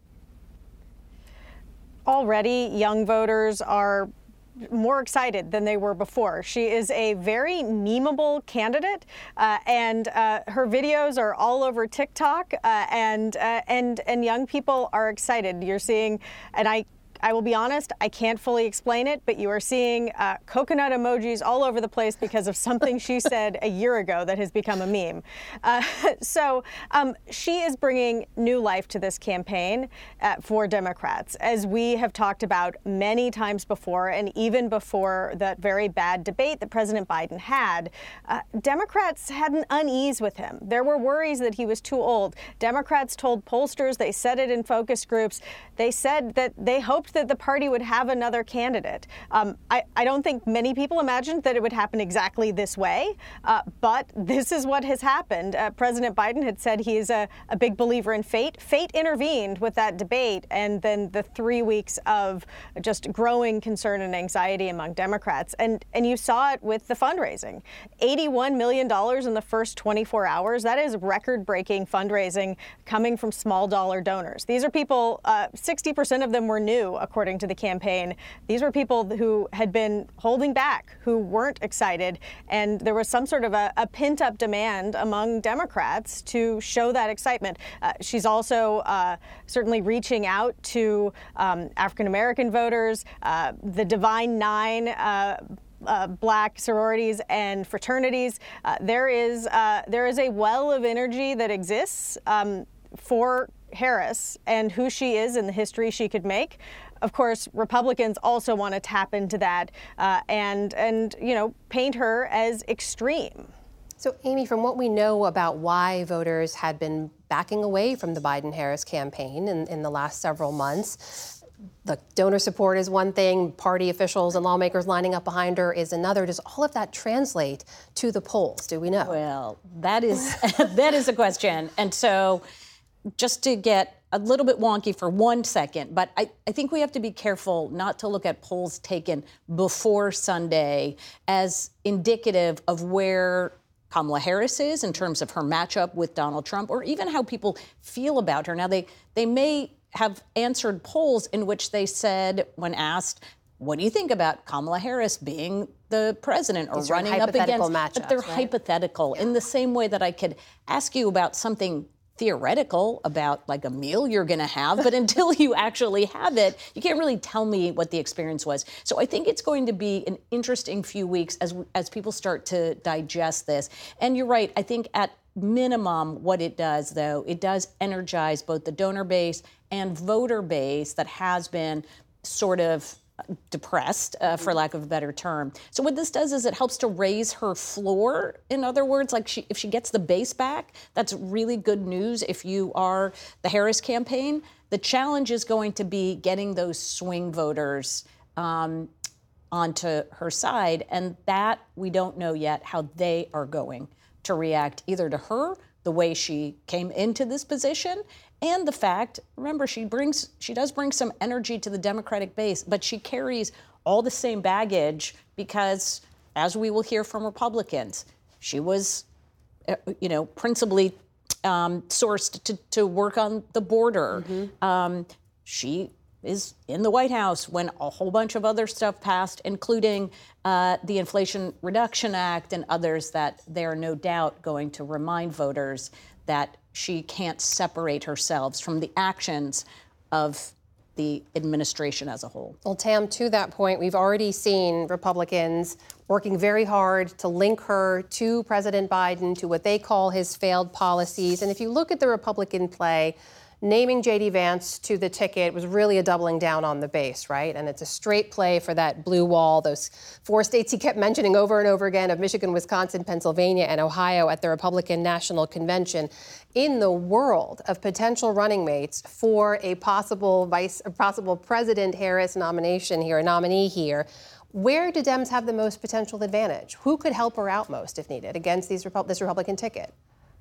S12: Already, young voters are more excited than they were before. She is a very memeable candidate, uh, and uh, her videos are all over TikTok, uh, and uh, and and young people are excited. You're seeing, and I. I will be honest, I can't fully explain it, but you are seeing uh, coconut emojis all over the place because of something she said a year ago that has become a meme. Uh, so um, she is bringing new life to this campaign uh, for Democrats, as we have talked about many times before, and even before that very bad debate that President Biden had. Uh, Democrats had an unease with him. There were worries that he was too old. Democrats told pollsters, they said it in focus groups, they said that they hoped that the party would have another candidate. Um, I, I don't think many people imagined that it would happen exactly this way, uh, but this is what has happened. Uh, President Biden had said he is a, a big believer in fate. Fate intervened with that debate, and then the three weeks of just growing concern and anxiety among Democrats. And, and you saw it with the fundraising. eighty-one million dollars in the first twenty-four hours. That is record-breaking fundraising coming from small dollar donors. These are people, uh, sixty percent of them were new, according to the campaign. These were people who had been holding back, who weren't excited, and there was some sort of a, a pent-up demand among Democrats to show that excitement. Uh, she's also uh, certainly reaching out to um, African-American voters, uh, the Divine Nine, uh, Uh, black sororities and fraternities. Uh, there is uh, there is a well of energy that exists um, for Harris and who she is and the history she could make. Of course, Republicans also want to tap into that uh, and and you know paint her as extreme.
S1: So, Amy, from what we know about why voters had been backing away from the Biden-Harris campaign in, in the last several months, the donor support is one thing, party officials and lawmakers lining up behind her is another. Does all of that translate to the polls? Do we know?
S2: Well, that is that is a question. And so just to get a little bit wonky for one second, but I, I think we have to be careful not to look at polls taken before Sunday as indicative of where Kamala Harris is in terms of her matchup with Donald Trump, or even how people feel about her. Now, they they may have answered polls in which they said, when asked, what do you think about Kamala Harris being the president or running up against, but they're
S1: right?
S2: hypothetical, yeah. In the same way that I could ask you about something theoretical about like a meal you're going to have, but until you actually have it, you can't really tell me what the experience was. So I think it's going to be an interesting few weeks as as people start to digest this. And you're right, I think at minimum what it does, though, it does energize both the donor base and voter base that has been sort of depressed, uh, for lack of a better term. So what this does is it helps to raise her floor. In other words, like she, if she gets the base back, that's really good news if you are the Harris campaign. The challenge is going to be getting those swing voters um, onto her side, and that we don't know yet how they are going to react either to her, the way she came into this position, and the fact, remember, she brings, she does bring some energy to the Democratic base, but she carries all the same baggage because, as we will hear from Republicans, she was, you know, principally um, sourced to, to work on the border. Mm-hmm. Um, she is in the White House when a whole bunch of other stuff passed, including uh, the Inflation Reduction Act and others that they're no doubt going to remind voters that she can't separate herself from the actions of the administration as a whole.
S1: Well, Tam, to that point, we've already seen Republicans working very hard to link her to President Biden, to what they call his failed policies. And if you look at the Republican play, naming J D Vance to the ticket was really a doubling down on the base, right? And it's a straight play for that blue wall, those four states he kept mentioning over and over again of Michigan, Wisconsin, Pennsylvania, and Ohio at the Republican National Convention. In the world of potential running mates for a possible vice, a possible President Harris nomination here, a nominee here, where do Dems have the most potential advantage? Who could help her out most if needed against these Repu- this Republican ticket?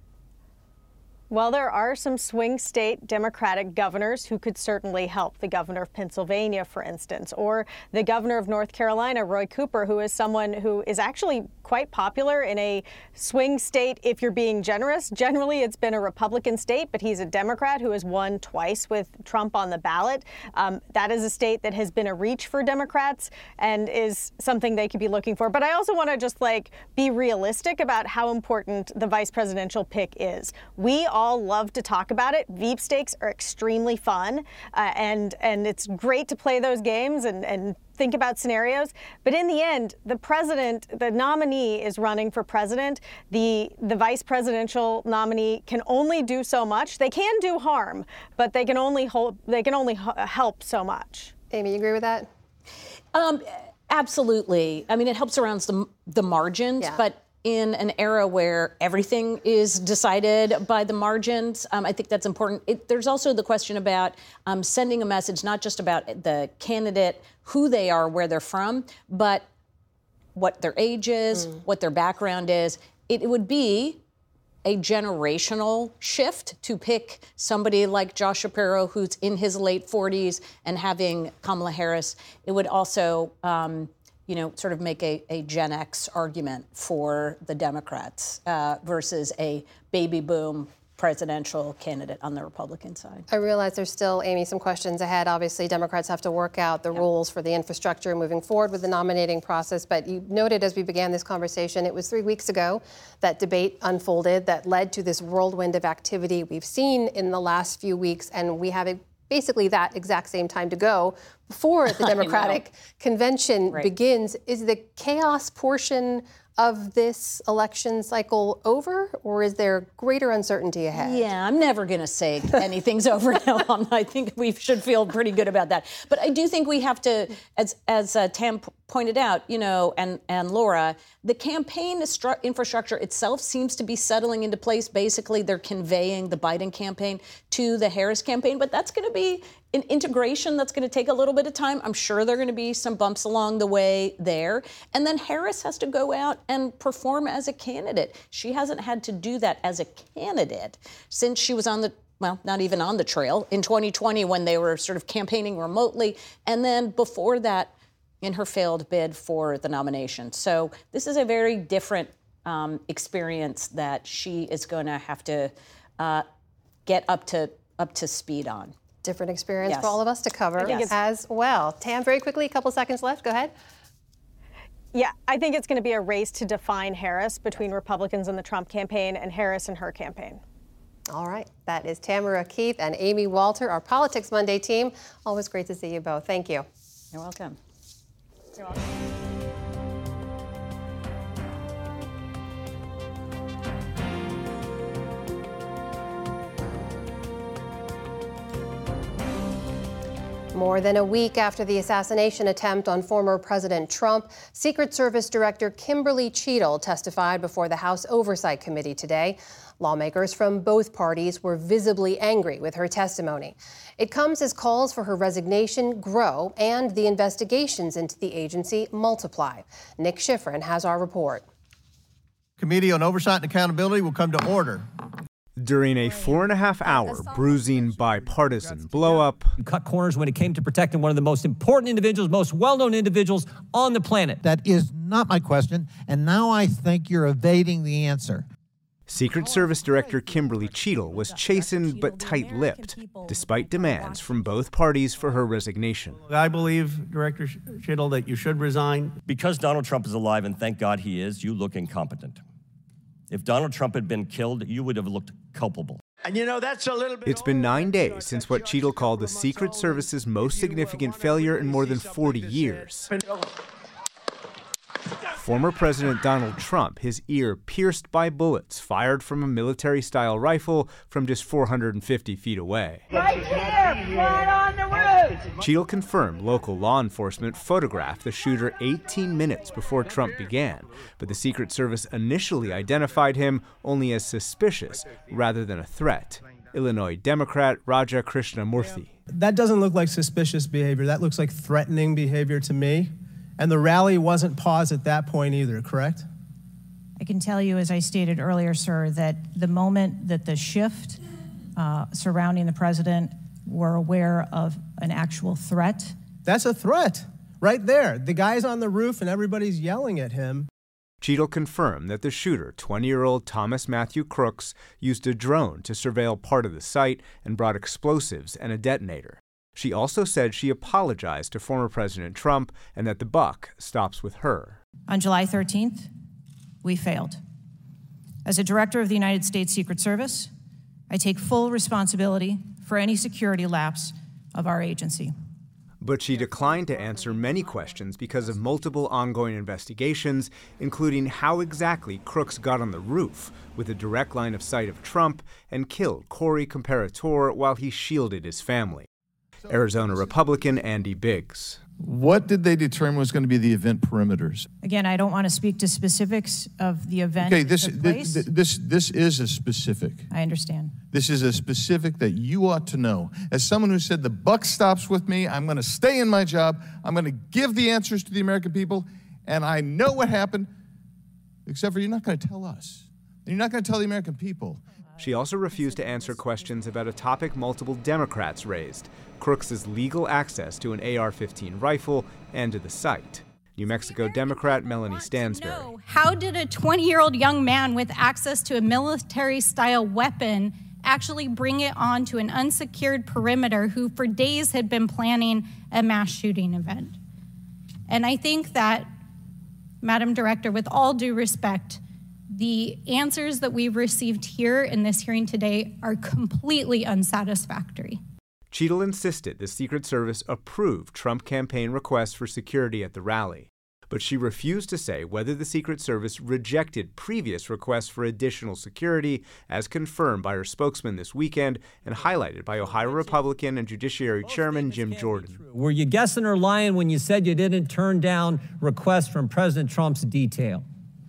S12: Well, there are some swing state Democratic governors who could certainly help. The governor of Pennsylvania, for instance, or the governor of North Carolina, Roy Cooper, who is someone who is actually quite popular in a swing state, if you're being generous. Generally, it's been a Republican state, but he's a Democrat who has won twice with Trump on the ballot. Um, that is a state that has been a reach for Democrats and is something they could be looking for. But I also want to just like be realistic about how important the vice presidential pick is. We all all love to talk about it. Veep stakes are extremely fun, uh, and and it's great to play those games and, and think about scenarios. But in the end, the president, the nominee is running for president. The the vice presidential nominee can only do so much. They can do harm, but they can only hold, they can only help so much.
S1: Amy, you agree with that?
S2: Um, absolutely. I mean, it helps around the, the margins, yeah. But in an era where everything is decided by the margins, um, I think that's important. It, there's also the question about um, sending a message, not just about the candidate, who they are, where they're from, but what their age is, mm. what their background is. It, it would be a generational shift to pick somebody like Josh Shapiro, who's in his late forties, and having Kamala Harris. It would also um, you know, sort of make a, a Gen X argument for the Democrats uh, versus a baby boom presidential candidate on the Republican side.
S1: I realize there's still, Amy, some questions ahead. Obviously, Democrats have to work out the yeah. rules for the infrastructure moving forward with the nominating process. But you noted as we began this conversation, it was three weeks ago that debate unfolded that led to this whirlwind of activity we've seen in the last few weeks. And we have a basically that exact same time to go before the Democratic convention right. begins. Is the chaos portion of this election cycle over, or is there greater uncertainty ahead?
S2: Yeah, I'm never going to say anything's over now. I think we should feel pretty good about that. But I do think we have to, as as uh, Tam p- pointed out, you know, and, and Laura, the campaign stru- infrastructure itself seems to be settling into place. Basically, they're conveying the Biden campaign to the Harris campaign, but that's going to be an integration that's going to take a little bit of time. I'm sure there are going to be some bumps along the way there. And then Harris has to go out and perform as a candidate. She hasn't had to do that as a candidate since she was on the, well, not even on the trail in twenty twenty when they were sort of campaigning remotely. And then before that, in her failed bid for the nomination. So this is a very different um, experience that she is going to have to uh, get up to up to speed on.
S1: Different experience
S2: yes.
S1: for all of us to cover yes. as well. Tam, very quickly, a couple seconds left. Go ahead.
S12: Yeah, I think it's going to be a race to define Harris between Republicans in the Trump campaign and Harris and her campaign.
S1: All right. That is Tamara Keith and Amy Walter, our Politics Monday team. Always great to see you both. Thank you.
S2: You're welcome.
S1: You're welcome. More than a week after the assassination attempt on former President Trump, Secret Service Director Kimberly Cheadle testified before the House Oversight Committee today. Lawmakers from both parties were visibly angry with her testimony. It comes as calls for her resignation grow and the investigations into the agency multiply. Nick Schifrin has our report.
S5: Committee on Oversight and Accountability will come to order.
S6: During a four and a half hour bruising bipartisan blowup,
S7: You cut corners when it came to protecting one of the most important individuals, most well-known individuals on the planet.
S9: That is not my question, and now I think you're evading the answer.
S6: Secret Service Director Kimberly Cheadle was chastened but tight-lipped, despite demands from both parties for her resignation.
S5: I believe, Director Cheadle, that you should resign.
S7: Because Donald Trump is alive, and thank God he is, you look incompetent. If Donald Trump had been killed, you would have looked culpable.
S5: And you know, that's a little bit.
S6: It's been nine days since what Cheadle called the Secret Service's most significant failure in more than forty years. Former President Donald Trump, his ear pierced by bullets fired from a military-style rifle from just four hundred fifty feet away.
S22: Right here, right on the roof.
S6: Cheadle confirmed local law enforcement photographed the shooter eighteen minutes before Trump began, but the Secret Service initially identified him only as suspicious rather than a threat. Illinois Democrat Raja Krishnamurthy.
S26: That doesn't look like suspicious behavior. That looks like threatening behavior to me. And the rally wasn't paused at that point either, correct?
S27: I can tell you, as I stated earlier, sir, that the moment that the shift uh, surrounding the president were aware of an actual threat.
S26: That's a threat right there. The guy's on the roof and everybody's yelling at him.
S6: Cheadle confirmed that the shooter, twenty-year-old Thomas Matthew Crooks, used a drone to surveil part of the site and brought explosives and a detonator. She also said she apologized to former President Trump and that the buck stops with her.
S27: On July thirteenth, we failed. As a director of the United States Secret Service, I take full responsibility for any security lapse of our agency.
S6: But she declined to answer many questions because of multiple ongoing investigations, including how exactly Crooks got on the roof with a direct line of sight of Trump and killed Corey Comparator while he shielded his family. Arizona Republican Andy Biggs.
S28: What did they determine was going to be the event perimeters?
S27: Again, I don't want to speak to specifics of the event.
S28: Okay, this,
S27: that took place.
S28: this this this is a specific.
S27: I understand.
S28: This is a specific that you ought to know. As someone who said the buck stops with me, I'm going to stay in my job. I'm going to give the answers to the American people, and I know what happened. Except for you're not going to tell us. And you're not going to tell the American people.
S6: She also refused to answer questions about a topic multiple Democrats raised, Crooks' legal access to an A R fifteen rifle and to the site. New Mexico Democrat Melanie Stansberry.
S29: How did a twenty-year-old young man with access to a military-style weapon actually bring it onto an unsecured perimeter who for days had been planning a mass shooting event? And I think that, Madam Director, with all due respect, the answers that we've received here in this hearing today are completely unsatisfactory.
S6: Cheadle insisted the Secret Service approved Trump campaign requests for security at the rally, but she refused to say whether the Secret Service rejected previous requests for additional security, as confirmed by her spokesman this weekend and highlighted by Ohio Republican and Judiciary Chairman Jim Jordan.
S7: Were you guessing or lying when you said you didn't turn down requests from President Trump's detail?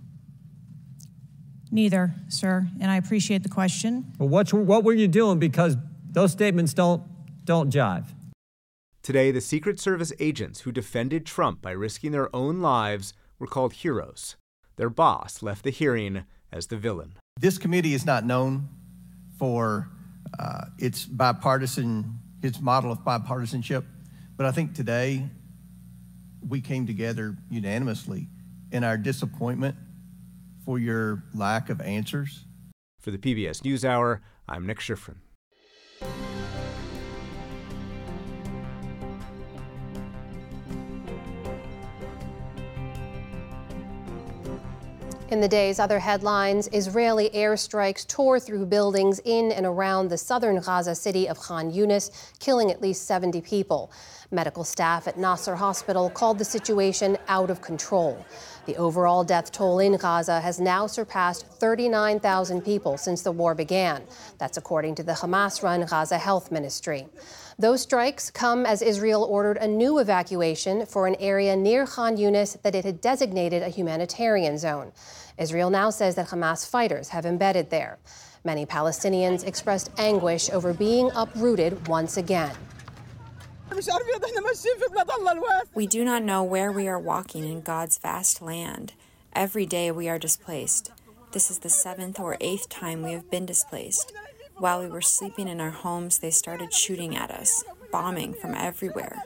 S27: Neither, sir, and I appreciate the question.
S7: Well, what, what were you doing? Because those statements don't, don't jive.
S6: Today, the Secret Service agents who defended Trump by risking their own lives were called heroes. Their boss left the hearing as the villain.
S5: This committee is not known for uh, its bipartisan, its model of bipartisanship, but I think today we came together unanimously in our disappointment for your lack of answers.
S6: For the P B S NewsHour, I'm Nick Schifrin.
S1: In the day's other headlines, Israeli airstrikes tore through buildings in and around the southern Gaza city of Khan Yunis, killing at least seventy people. Medical staff at Nasser Hospital called the situation out of control. The overall death toll in Gaza has now surpassed thirty-nine thousand people since the war began. That's according to the Hamas-run Gaza Health Ministry. Those strikes come as Israel ordered a new evacuation for an area near Khan Yunis that it had designated a humanitarian zone. Israel now says that Hamas fighters have embedded there. Many Palestinians expressed anguish over being uprooted once again.
S4: We do not know where we are walking in God's vast land. Every day we are displaced. This is the seventh or eighth time we have been displaced. While we were sleeping in our homes, they started shooting at us, bombing from everywhere.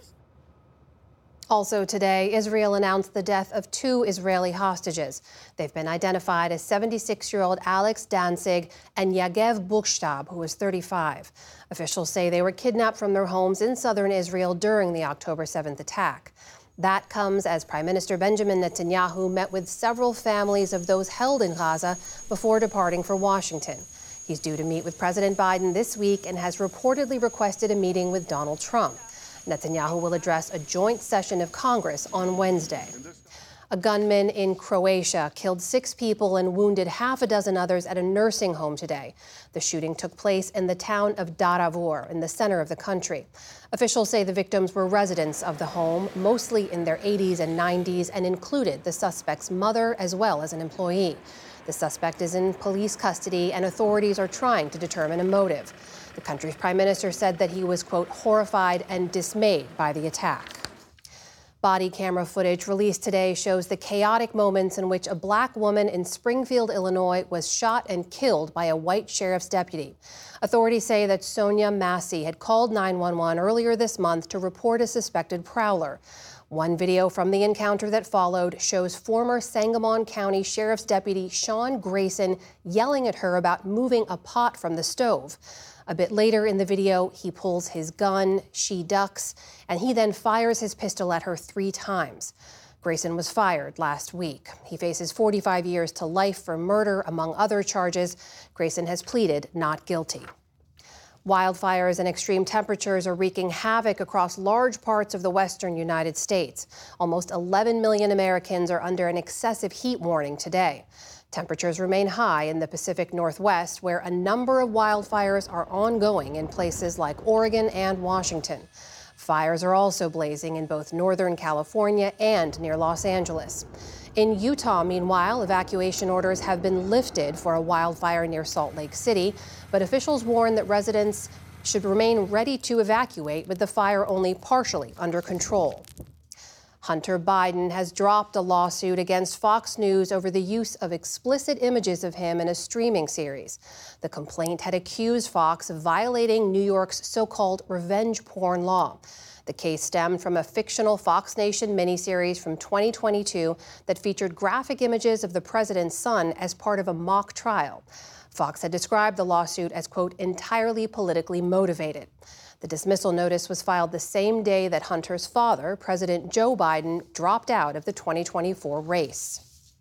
S1: Also today, Israel announced the death of two Israeli hostages. They've been identified as seventy-six-year-old Alex Danzig and Yagev Buchstab, who was thirty-five. Officials say they were kidnapped from their homes in southern Israel during the October seventh attack. That comes as Prime Minister Benjamin Netanyahu met with several families of those held in Gaza before departing for Washington. He's due to meet with President Biden this week and has reportedly requested a meeting with Donald Trump. Netanyahu will address a joint session of Congress on Wednesday. A gunman in Croatia killed six people and wounded half a dozen others at a nursing home today. The shooting took place in the town of Daravur in the center of the country. Officials say the victims were residents of the home, mostly in their eighties and nineties, and included the suspect's mother as well as an employee. The suspect is in police custody, and authorities are trying to determine a motive. The country's prime minister said that he was, quote, horrified and dismayed by the attack. Body camera footage released today shows the chaotic moments in which a black woman in Springfield, Illinois, was shot and killed by a white sheriff's deputy. Authorities say that Sonia Massey had called nine one one earlier this month to report a suspected prowler. One video from the encounter that followed shows former Sangamon County Sheriff's Deputy Sean Grayson yelling at her about moving a pot from the stove. A bit later in the video, he pulls his gun, she ducks, and he then fires his pistol at her three times. Grayson was fired last week. He faces forty-five years to life for murder, among other charges. Grayson has pleaded not guilty. Wildfires and extreme temperatures are wreaking havoc across large parts of the western United States. Almost eleven million Americans are under an excessive heat warning today. Temperatures remain high in the Pacific Northwest, where a number of wildfires are ongoing in places like Oregon and Washington. Fires are also blazing in both Northern California and near Los Angeles. In Utah, meanwhile, evacuation orders have been lifted for a wildfire near Salt Lake City, but officials warn that residents should remain ready to evacuate with the fire only partially under control. Hunter Biden has dropped a lawsuit against Fox News over the use of explicit images of him in a streaming series. The complaint had accused Fox of violating New York's so-called revenge porn law. The case stemmed from a fictional Fox Nation miniseries from twenty twenty-two that featured graphic images of the president's son as part of a mock trial. Fox had described the lawsuit as, quote, entirely politically motivated. The dismissal notice was filed the same day that Hunter's father, President Joe Biden, dropped out of the twenty twenty-four race.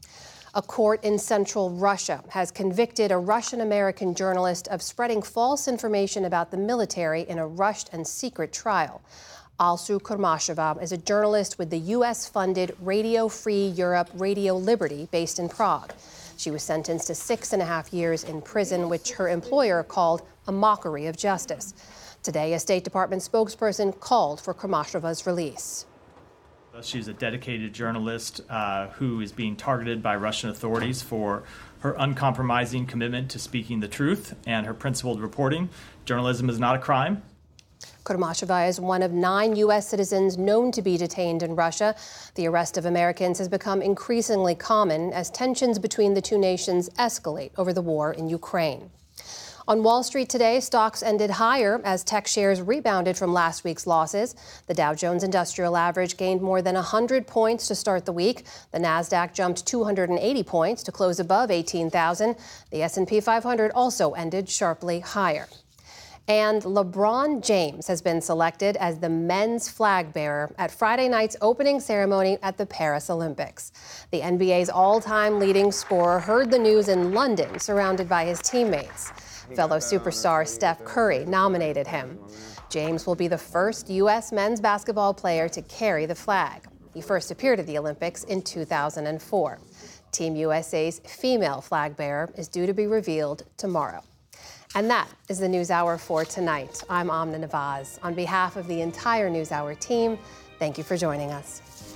S1: A court in central Russia has convicted a Russian-American journalist of spreading false information about the military in a rushed and secret trial. Alsu Kurmasheva is a journalist with the U S-funded Radio Free Europe Radio Liberty based in Prague. She was sentenced to six and a half years in prison, which her employer called a mockery of justice. Today, a State Department spokesperson called for Kurmasheva's release.
S10: She's a dedicated journalist uh, who is being targeted by Russian authorities for her uncompromising commitment to speaking the truth and her principled reporting. Journalism is not a crime.
S1: Kurmasheva is one of nine U S citizens known to be detained in Russia. The arrest of Americans has become increasingly common as tensions between the two nations escalate over the war in Ukraine. On Wall Street today, stocks ended higher as tech shares rebounded from last week's losses. The Dow Jones Industrial Average gained more than one hundred points to start the week. The Nasdaq jumped two hundred eighty points to close above eighteen thousand. The S and P five hundred also ended sharply higher. And LeBron James has been selected as the men's flag bearer at Friday night's opening ceremony at the Paris Olympics. The N B A's all-time leading scorer heard the news in London, surrounded by his teammates. Fellow superstar Steph Curry nominated him. James will be the first U S men's basketball player to carry the flag. He first appeared at the Olympics in two thousand four. Team U S A's female flag bearer is due to be revealed tomorrow. And that is the NewsHour for tonight. I'm Amna Nawaz. On behalf of the entire NewsHour team, thank you for joining us.